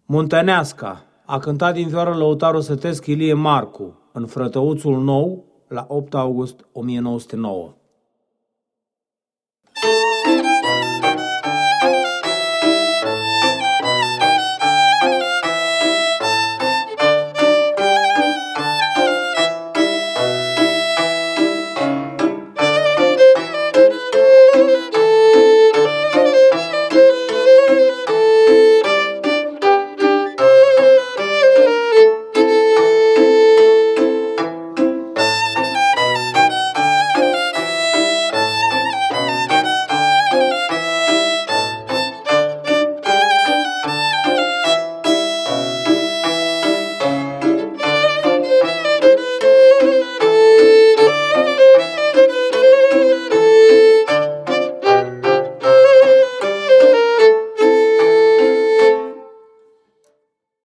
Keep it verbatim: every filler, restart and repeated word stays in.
Munteneasca a cântat din vioară lăutarul sătesc Ilie Marcu în Frătăuțul Nou la opt august o mie nouă sute nouă.